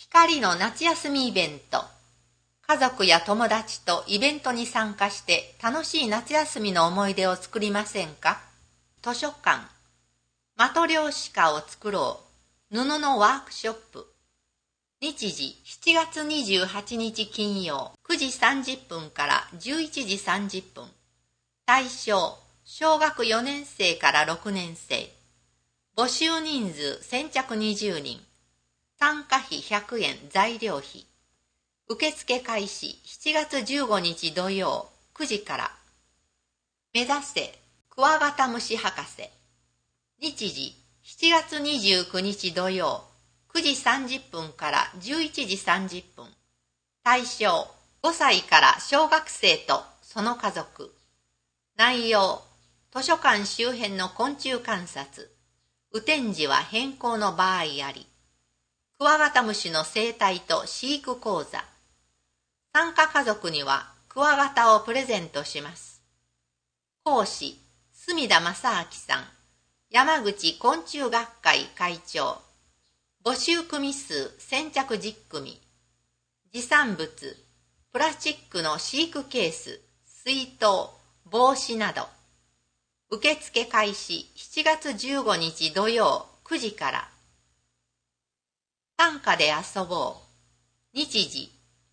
光の夏休みイベント。家族や友達とイベントに参加して楽しい夏休みの思い出を作りませんか？図書館。マトリョーシカを作ろう。布のワークショップ。日時7月28日金曜9時30分から11時30分。対象小学4年生から6年生。募集人数先着20人。参加費100円材料費。受付開始7月15日土曜9時から。目指せクワガタムシ博士。日時7月29日土曜9時30分から11時30分。対象5歳から小学生とその家族。内容図書館周辺の昆虫観察。雨天時は変更の場合あり。クワガタムシの生態と飼育講座。参加家族にはクワガタをプレゼントします。講師、隅田正明さん、山口昆虫学会会長。募集組数先着10組。持参物、プラスチックの飼育ケース、水筒、帽子など。受付開始7月15日土曜9時から。短歌で遊ぼう。日時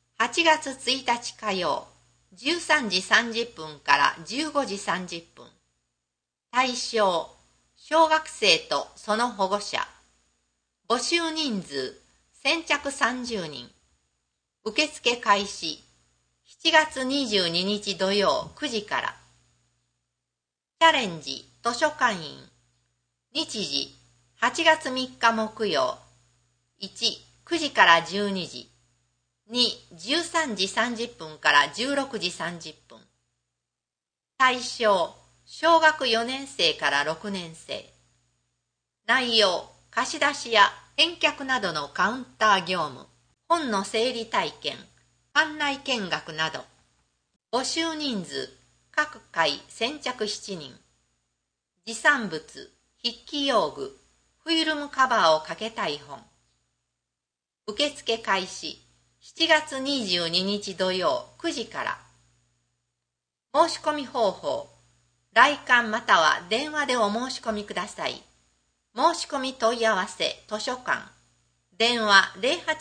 8月1日火曜13時30分から15時30分。対象小学生とその保護者。募集人数先着30人。受付開始7月22日土曜9時から。チャレンジ図書館員。日時8月3日木曜。1、9時から12時。2、13時30分から16時30分。対象、小学4年生から6年生。内容、貸し出しや返却などのカウンター業務、本の整理体験、館内見学など。募集人数、各回先着7人。持参物、筆記用具、フィルムカバーをかけたい本。受付開始7月22日土曜9時から。申し込み方法、来館または電話でお申し込みください。申し込み問い合わせ図書館。電話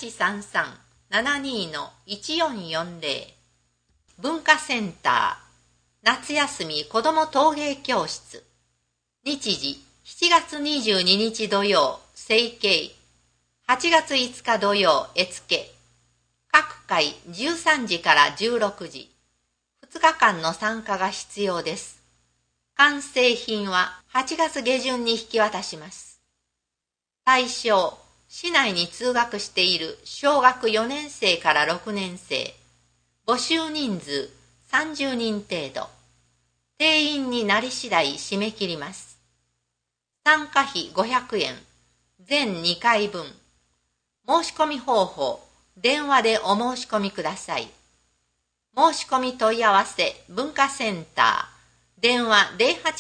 0833-72-1440。文化センター夏休み子ども陶芸教室。日時7月22日土曜成形。8月5日土曜絵付け。各回13時から16時。2日間の参加が必要です。完成品は8月下旬に引き渡します。対象、市内に通学している小学4年生から6年生。募集人数30人程度。定員になり次第締め切ります。参加費500円。全2回分。申し込み方法、電話でお申し込みください。申し込み問い合わせ文化センター。電話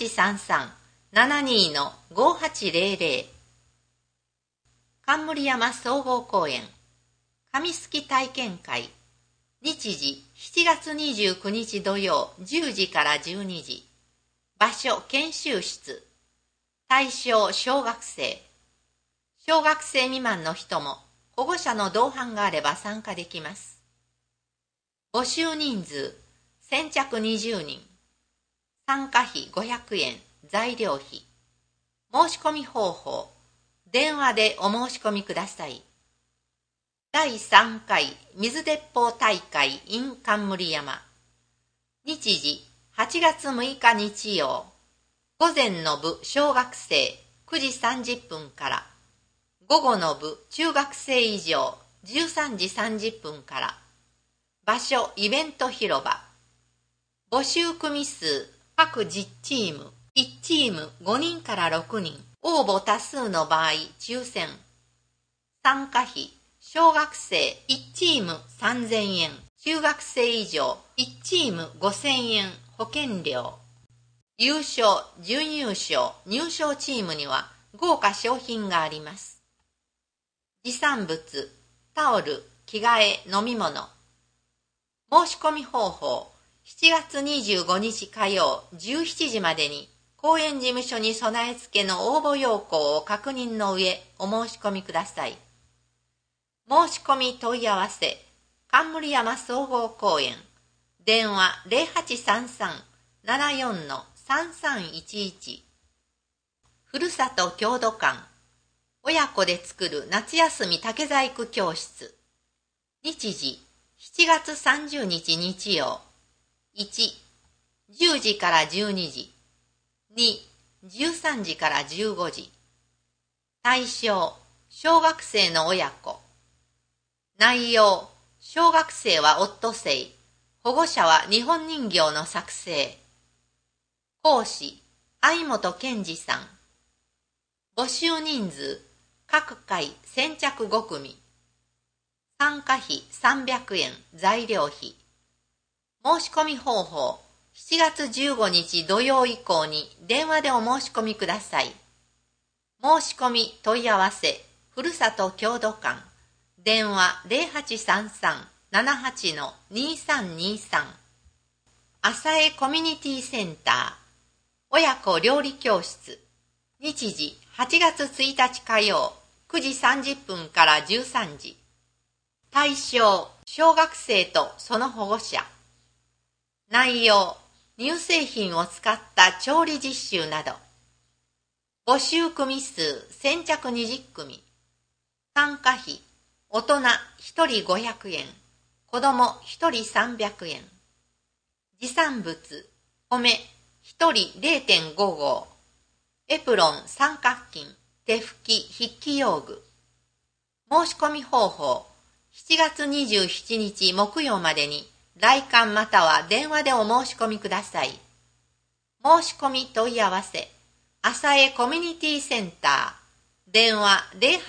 0833-72-5800。冠山総合公園紙すき体験会。日時7月29日土曜10時から12時。場所研修室。対象小学生。小学生未満の人も保護者の同伴があれば参加できます。募集人数先着20人。参加費500円材料費。申し込み方法、電話でお申し込みください。第3回水鉄砲大会 in 冠山。日時8月6日日曜。午前の部小学生9時30分から。午後の部中学生以上13時30分から。場所イベント広場。募集組数各10チーム。1チーム5人から6人。応募多数の場合抽選。参加費小学生1チーム3000円。中学生以上1チーム5000円保険料。優勝、準優勝、入賞チームには豪華賞品があります。持参物、 タオル、着替え、飲み物。申し込み方法、7月25日火曜17時までに、公園事務所に備え付けの応募要項を確認の上、お申し込みください。申し込み問い合わせ、冠山総合公園、電話0833-74-3311。ふるさと郷土館、親子で作る夏休み竹細工教室。日時、7月30日日曜。1、10時から12時。2、13時から15時。対象、小学生の親子。内容、小学生はオットセイ、保護者は日本人形の作成。講師、相本健二さん。募集人数、各回先着5組。参加費300円、材料費。申し込み方法、7月15日土曜以降に電話でお申し込みください。申し込み問い合わせ、ふるさと郷土館、電話0833-78-2323。浅江コミュニティセンター、親子料理教室。日時、8月1日火曜、9時30分から13時。対象、小学生とその保護者。内容、乳製品を使った調理実習など。募集組数先着20組。参加費、大人1人500円、子供1人300円。持参物、米1人 0.5 合。エプロン三角巾、手拭き、筆記用具。申し込み方法、7月27日木曜までに来館または電話でお申し込みください。申し込み問い合わせ、浅江コミュニティセンター、電話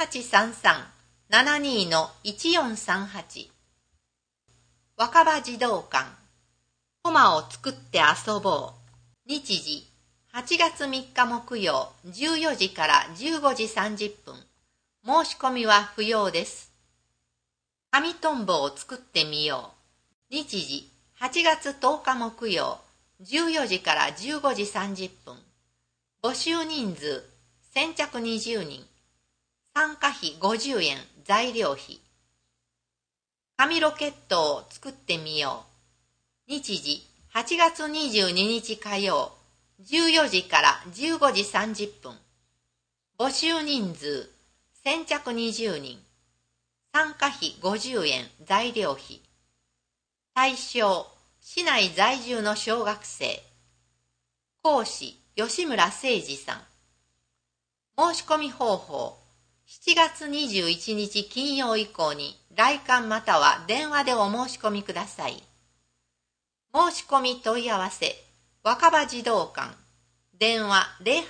0833-72-1438。若葉児童館、コマを作って遊ぼう。日時、8月3日木曜14時から15時30分。申し込みは不要です。紙トンボを作ってみよう。日時、8月10日木曜14時から15時30分。募集人数、先着20人。参加費50円、材料費。紙ロケットを作ってみよう。日時、8月22日火曜14時から15時30分。募集人数、先着20人。参加費50円、材料費。対象、市内在住の小学生。講師、吉村誠二さん。申し込み方法、7月21日金曜以降に来館または電話でお申し込みください。申し込み問い合わせ、若葉児童館、電話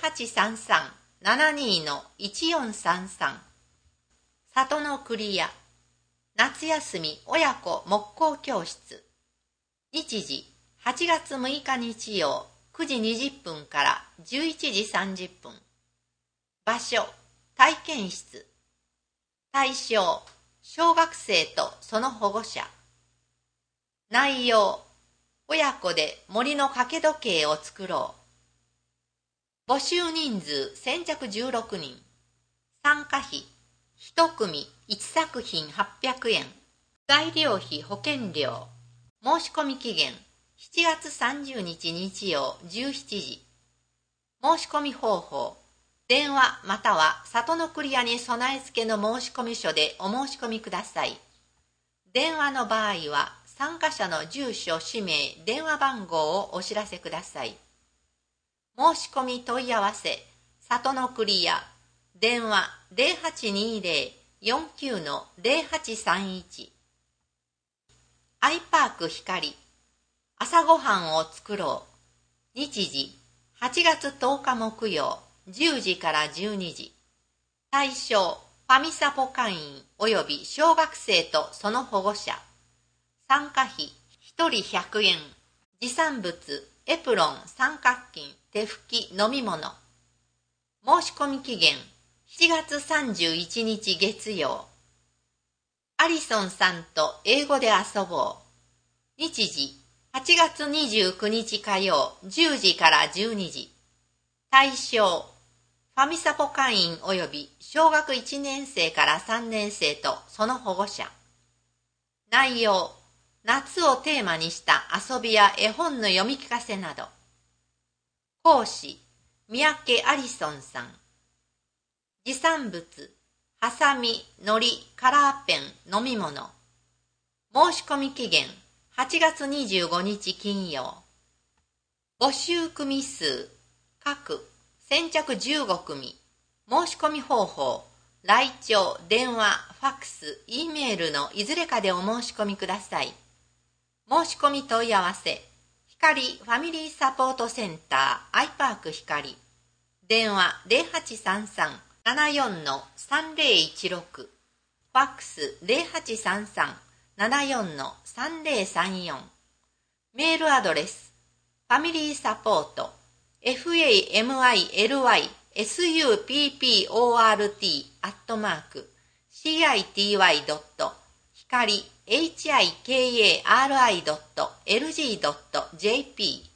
0833-72-1433。里の栗屋、夏休み親子木工教室。日時、8月6日日曜9時20分から11時30分。場所、体験室。対象、小学生とその保護者。内容、親子で森の掛け時計を作ろう。募集人数先着16人。参加費、1組1作品800円。材料費保険料。申し込み期限、7月30日日曜17時。申し込み方法、電話または里の栗屋に備え付けの申し込み書でお申し込みください。電話の場合は参加者の住所、氏名、電話番号をお知らせください。申し込み問い合わせ、里の栗屋、電話0820-49-0831。アイパーク光、朝ごはんを作ろう。日時、8月10日木曜10時から12時。対象、ファミサポ会員及び小学生とその保護者。参加費、1人100円。持参物、エプロン、三角巾、手拭き、飲み物。申し込み期限、7月31日月曜。 アリソンさんと英語で遊ぼう。日時、8月29日火曜、10時から12時。対象、ファミサポ会員及び小学1年生から3年生とその保護者。内容、夏をテーマにした遊びや絵本の読み聞かせなど。講師、三宅アリソンさん。持参物、ハサミ、糊、カラーペン、飲み物。申し込み期限、8月25日金曜。募集組数、各、先着15組。申し込み方法、来庁、電話、ファックス、Eメールのいずれかでお申し込みください。申し込み問い合わせ、光ファミリーサポートセンター、アイパーク光。電話0833-74-3016。ファックス0833-74-3034。メールアドレス、ファミリーサポート、family support@city.光hikari.lg.jp